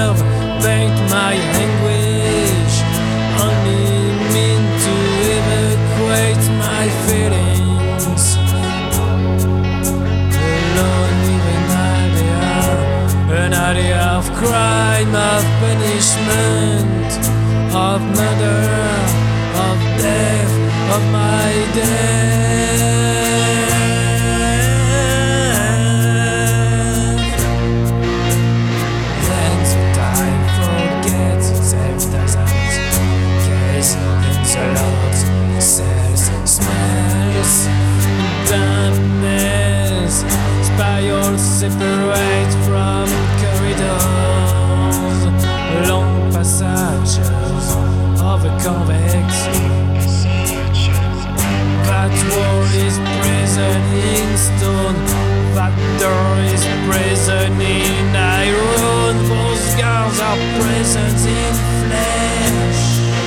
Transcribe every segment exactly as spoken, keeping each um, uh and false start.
nerve, paint my anguish, only mean to evacuate my feelings. Alone with an idea, an idea of crime, of punishment, of murder, of death, of my death. Separate from corridors, long passages of a convex. That wall is prison in stone, that door is prison in iron, those guards are prisons in flesh.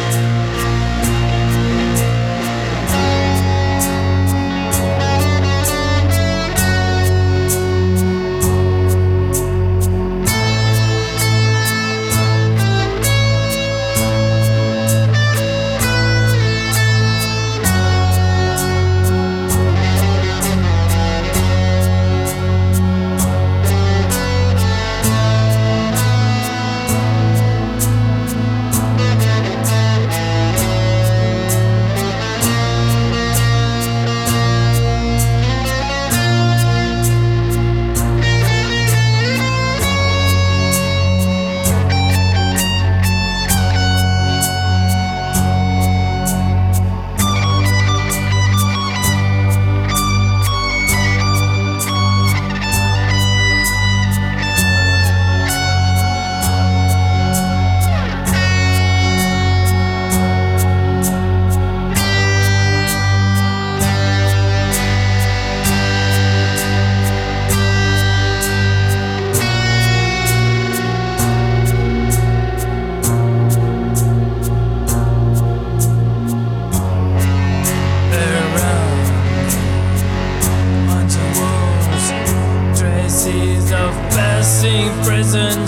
Of passing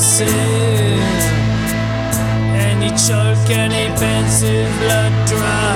presences, any chalk, any pencil, blood dry.